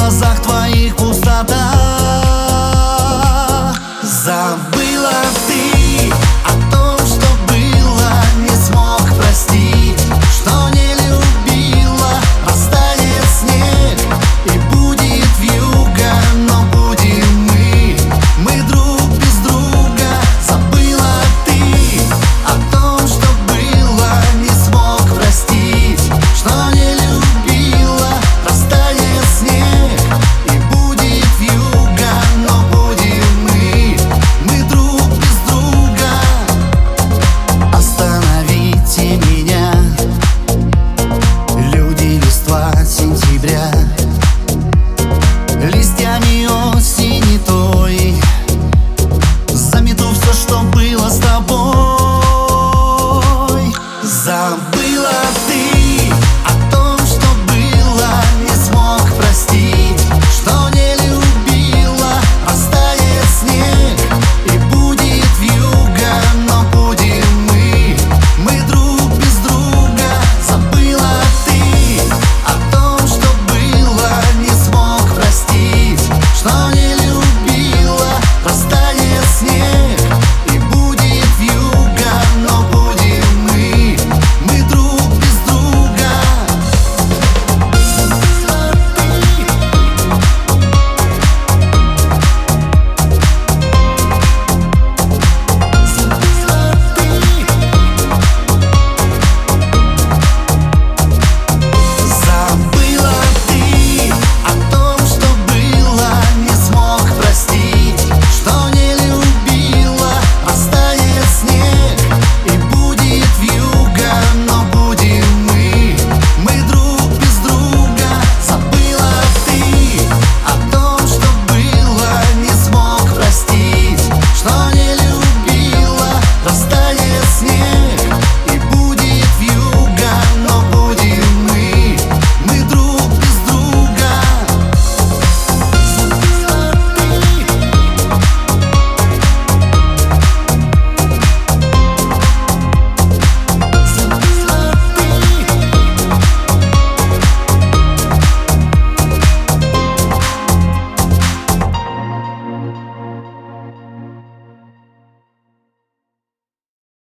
глазах твоих пустота. Забыла ты о том, что было, не смог простить, что не любила, растает снег и будет вьюга, но будем мы друг без друга. Забыла ты о том, что было, не смог простить, что не любила, растает снег и будет вьюга, но будем мы друг без друга. Остановите меня, люди, листва сентября.